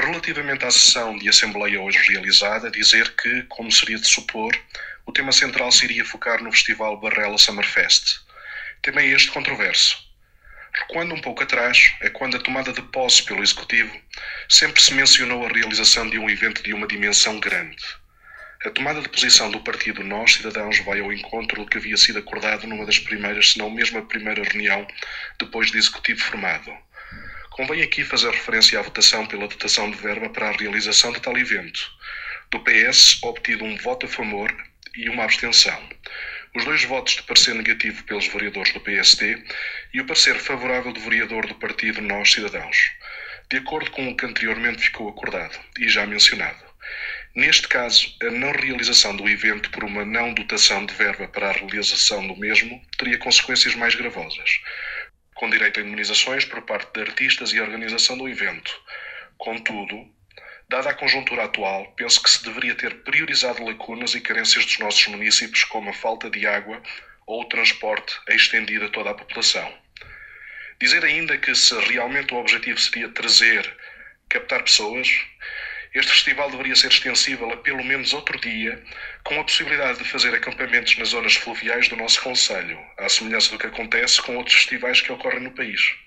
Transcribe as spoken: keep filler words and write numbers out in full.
Relativamente à sessão de Assembleia hoje realizada, dizer que, como seria de supor, o tema central se iria focar no Festival Barrela Summerfest. Tema este controverso. Recuando um pouco atrás, é quando a tomada de posse pelo Executivo, sempre se mencionou a realização de um evento de uma dimensão grande. A tomada de posição do partido Nós, Cidadãos, vai ao encontro do que havia sido acordado numa das primeiras, se não mesmo a primeira reunião, depois do Executivo formado. Convém aqui fazer referência à votação pela dotação de verba para a realização de tal evento. Do P S, obtido um voto a favor e uma abstenção. Os dois votos de parecer negativo pelos vereadores do P S D e o parecer favorável do vereador do partido Nós, Cidadãos, de acordo com o que anteriormente ficou acordado e já mencionado. Neste caso, a não realização do evento por uma não dotação de verba para a realização do mesmo teria consequências mais gravosas, com direito a indemnizações por parte de artistas e a organização do evento. Contudo, dada a conjuntura atual, penso que se deveria ter priorizado lacunas e carências dos nossos municípios, como a falta de água ou o transporte estendido a toda a população. Dizer ainda que se realmente o objetivo seria trazer, captar pessoas, este festival deveria ser extensível a pelo menos outro dia, com a possibilidade de fazer acampamentos nas zonas fluviais do nosso concelho, à semelhança do que acontece com outros festivais que ocorrem no país.